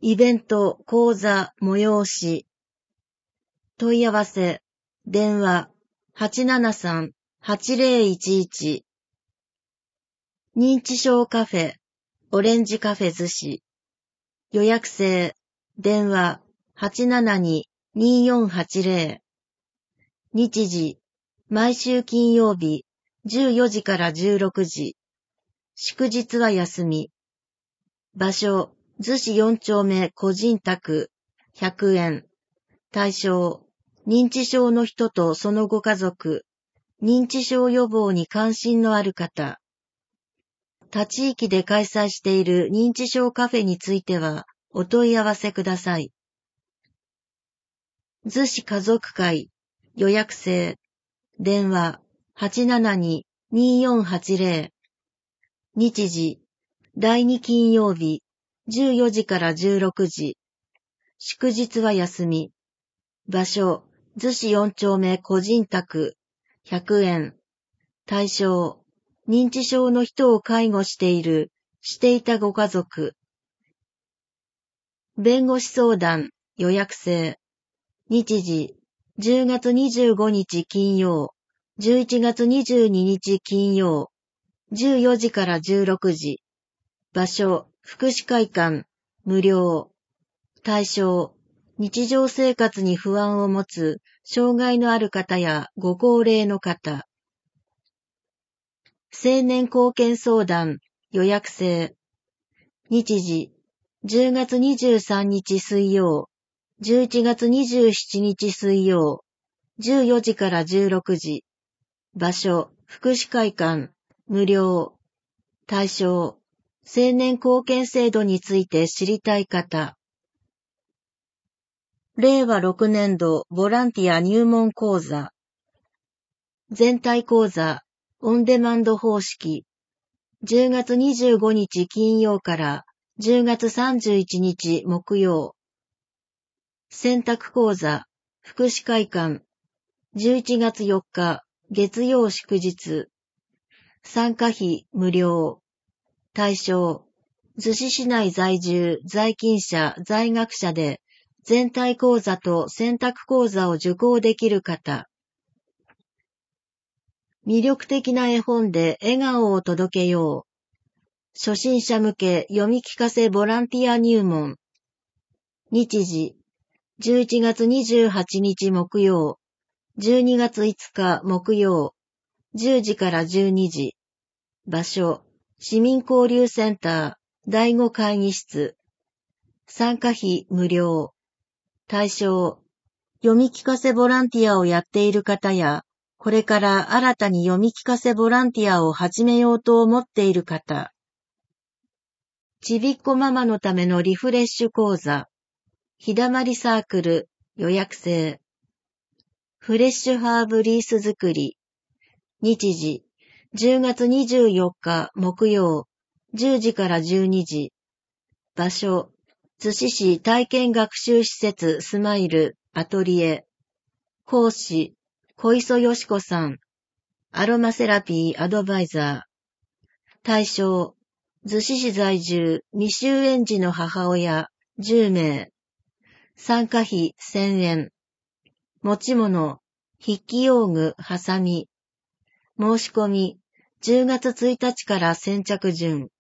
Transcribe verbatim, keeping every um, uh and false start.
イベント、講座、催し。問い合わせ、電話、はちななさん はちぜろいちいち。認知症カフェ、オレンジカフェ逗子。予約制、電話、はちななに にーよんはちぜろ。日時、毎週金曜日、じゅうよじからじゅうろくじ。祝日は休み。場所、逗子よん丁目個人宅、ひゃくえん。対象、認知症の人とそのご家族、認知症予防に関心のある方。他地域で開催している認知症カフェについては、お問い合わせください。逗子家族会、予約制、電話、はちななに にーよんはちぜろ。日時、だいに金曜日、じゅうよじからじゅうろくじ。祝日は休み。場所、逗子よん丁目個人宅、ひゃくえん。対象、認知症の人を介護している、していたご家族。弁護士相談、予約制。日時、じゅうがつにじゅうごにち金曜、じゅういちがつにじゅうににち金曜、じゅうよじからじゅうろくじ。場所、福祉会館、無料。対象、日常生活に不安を持つ、障害のある方やご高齢の方。青年貢献相談、予約制。日時、じゅうがつにじゅうさんにち水曜、じゅういちがつにじゅうしちにち水曜、じゅうよじからじゅうろくじ。場所、福祉会館、無料。対象、青年貢献制度について知りたい方。れいわろくねんどボランティア入門講座。全体講座、オンデマンド方式。じゅうがつにじゅうごにち金曜からじゅうがつさんじゅういちにち木曜。選択講座、福祉会館。じゅういちがつよっか月曜祝日。参加費無料。対象、逗子市内在住、在勤者、在学者で、全体講座と選択講座を受講できる方。魅力的な絵本で笑顔を届けよう。初心者向け読み聞かせボランティア入門。日時、じゅういちがつにじゅうはちにち木曜、じゅうにがついつか木曜、じゅうじからじゅうにじ。場所、市民交流センター、だいご会議室。参加費無料。対象、読み聞かせボランティアをやっている方や、これから新たに読み聞かせボランティアを始めようと思っている方。ちびっこママのためのリフレッシュ講座。ひだまりサークル、予約制。フレッシュハーブリース作り。日時、じゅうがつにじゅうよっか木曜、じゅうじからじゅうにじ。場所、逗子市体験学習施設スマイル、アトリエ。講師、小磯よしこさん。アロマセラピーアドバイザー。対象、逗子市在住、未就園児の母親、じゅうめい。参加費せんえん。持ち物、筆記用具、ハサミ。申し込み、じゅうがつついたちから先着順。